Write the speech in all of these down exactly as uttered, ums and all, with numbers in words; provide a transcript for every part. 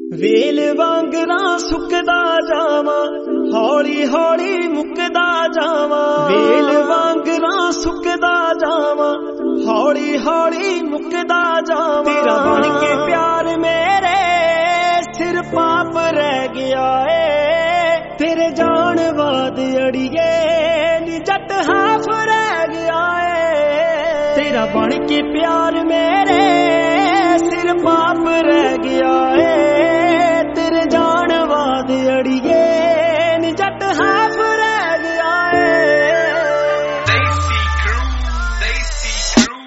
ਵੇਲ ਵਾਂਗਰਾਂ ਸੁੱਕਦਾ ਜਾਵਾਂ, ਹੌਲੀ ਹੌਲੀ ਮੁੱਕਦਾ ਜਾਵਾਂ। ਵੇਲ ਵਾਂਗਰਾਂ ਸੁੱਕਦਾ ਜਾਵਾਂ, ਹੌਲੀ ਹੌਲੀ ਮੁੱਕਦਾ ਜਾਵਾਂ। ਤੇਰਾ ਬਣ ਕੇ ਪਿਆਰ ਮੇਰੇ ਸਿਰ ਪਾਪ ਰਹਿ ਗਿਆ ਏ, ਤੇਰੇ ਜਾਣ ਬਾਅਦ ਅੜੀਏ ਨੀ ਜੱਟ ਹਾਫ ਰਹਿ ਗਿਆ ਏ। ਤੇਰਾ ਬਣ ਕੇ ਪਿਆਰ ਮੇਰੇ ਸਿਰ ਪਾਪ ਰਹਿ ਗਿਆ ਏ, ਤੇਰੇ ਜਾਣ ਬਾਅਦ ਅੜੀਏ ਨੀ ਜੱਟ ਹਾਫ ਰਹਿ ਗਿਆ ਏ। Deisi Crew, Deisi Crew।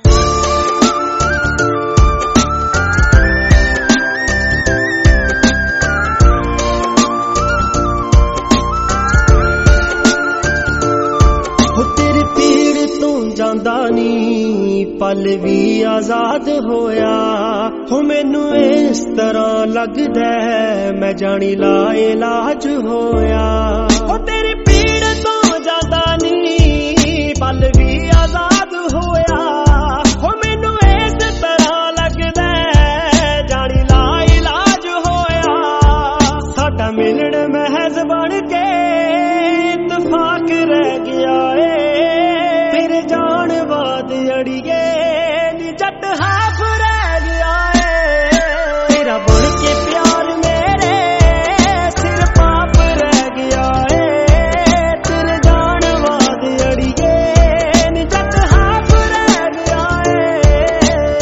ਹੋ ਤੇਰੇ ਪੀੜ ਤੋਂ ਜਾਂਦਾ ਨੀ ਪਲ ਵੀ ਆਜ਼ਾਦ ਹੋਇਆ। ਹੋ ਮੈਨੂੰ ਇਸ ਤਰ੍ਹਾਂ ਲੱਗਦਾ ਮੈਂ ਜਾਣੀ ਲਾ ਇਲਾਜ ਹੋਇਆ। ਹੋ ਤੇਰੀ ਪੀੜ ਤੋਂ ਜਾਂਦਾ ਨੀ ਪਲ ਵੀ ਆਜ਼ਾਦ ਹੋਇਆ। ਹੋ ਮੈਨੂੰ ਇਸ ਤਰ੍ਹਾਂ ਲੱਗਦਾ ਜਾਣੀ ਲਾ ਇਲਾਜ ਹੋਇਆ। ਸਾਡਾ ਮਿਲਣ ਮਹਿਜ਼ ਬਣ ਕੇ ਇਤਫਾਕ ਰਹਿ ਗਿਆ ਏ, ਤੇਰੇ ਜਾਣ ਬਾਅਦ ਅੜੀਏ ਨੀ ਜੱਟ ਹਾਫ ਰਹਿ ਗਿਆ ਏ। ਤੇਰਾ ਬਣ ਕੇ ਪਿਆਰ ਮੇਰੇ ਸਿਰ ਪਾਪ ਰਹਿ ਗਿਆ ਏ, ਤੇਰੇ ਜਾਣ ਬਾਅਦ ਅੜੀਏ ਨੀ ਜੱਟ ਹਾਫ ਰਹਿ ਗਿਆ ਏ।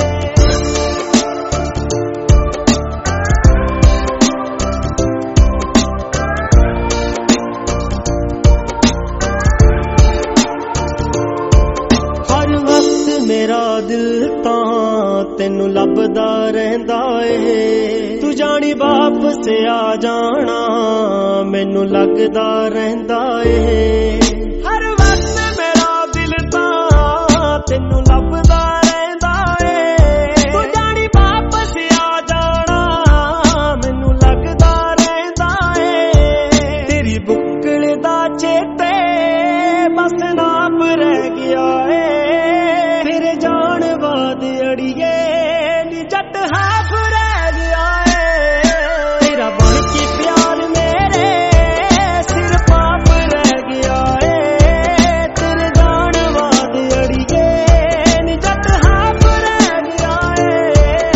ਹਰ ਵਕਤ ਮੇਰਾ ਦਿਲ ਤਾਂ ਤੈਨੂੰ ਲੱਭਦਾ ਰਹਿੰਦਾ ਏ, ਤੂੰ ਜਾਣੀ ਵਾਪਸ ਆ ਜਾਣਾ ਮੈਨੂੰ ਲੱਗਦਾ ਰਹਿੰਦਾ ਏ। ਹਰ ਵਕਤ ਮੇਰਾ ਦਿਲ ਤਾਂ ਤੈਨੂੰ ਲੱਭਦਾ ਰਹਿੰਦਾ ਏ, ਤੂੰ ਜਾਣੀ ਵਾਪਸ ਆ ਜਾਣਾ ਮੈਨੂੰ ਲੱਗਦਾ ਰਹਿੰਦਾ ਏ। ਤੇਰੀ ਬੁੱਕਲ ਦਾ ਚੇਤੇ ਬਸ ਨਾਪ ਰਹਿ ਗਿਆ ਏ, ਤੇਰੇ ਜਾਣ ਬਾਅਦ ਅੜੀਏ ਨੀ ਜੱਟ ਹਾਫ ਰਹਿ ਗਿਆ ਏ। ਤੇਰਾ ਬਣ ਕੇ ਪਿਆਰ ਮੇਰੇ ਸਿਰ ਪਾਪ ਰਹਿ ਗਿਆ ਏ, ਤੇਰੇ ਜਾਣ ਬਾਅਦ ਅੜੀਏ ਨੀ ਜੱਟ ਹਾਫ ਰਹਿ ਗਿਆ ਏ।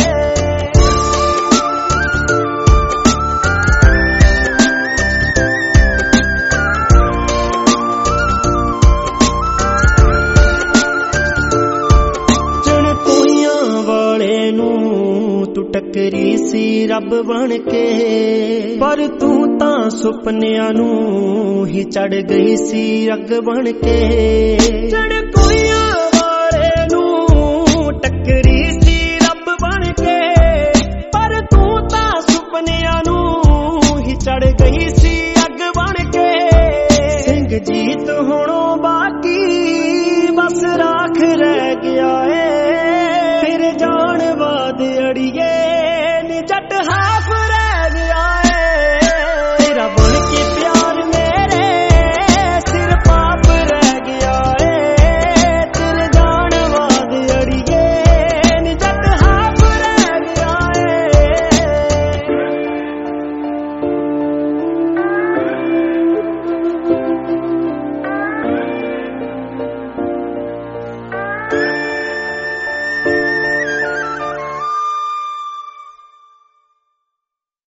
ਜਣ ਕੋਈਆਂ ਵਾਲੇ ਨੂੰ ਤੂੰ ਟੱਕਰੀ ਸੀ ਰੱਬ ਬਣ ਕੇ, ਪਰ ਤੂੰ ਤਾਂ ਸੁਪਨਿਆਂ ਨੂੰ ਹੀ ਚੜ ਗਈ ਸੀ ਅੱਗ ਬਣ ਕੇ। ਜਣ ਕੋਈਆਂ ਵਾਲੇ ਨੂੰ ਟੱਕਰੀ ਸੀ ਰੱਬ ਬਣ ਕੇ, ਪਰ ਤੂੰ ਤਾਂ ਸੁਪਨਿਆਂ ਨੂੰ ਹੀ ਚੜ ਗਈ ਸੀ ਅੱਗ ਬਣ ਕੇ। ਸਿੰਘ ਜੀਤ ਹੁਣੋਂ ਬਾਕੀ ਬਸ ਰਾਖ ਰਹਿ ਗਿਆ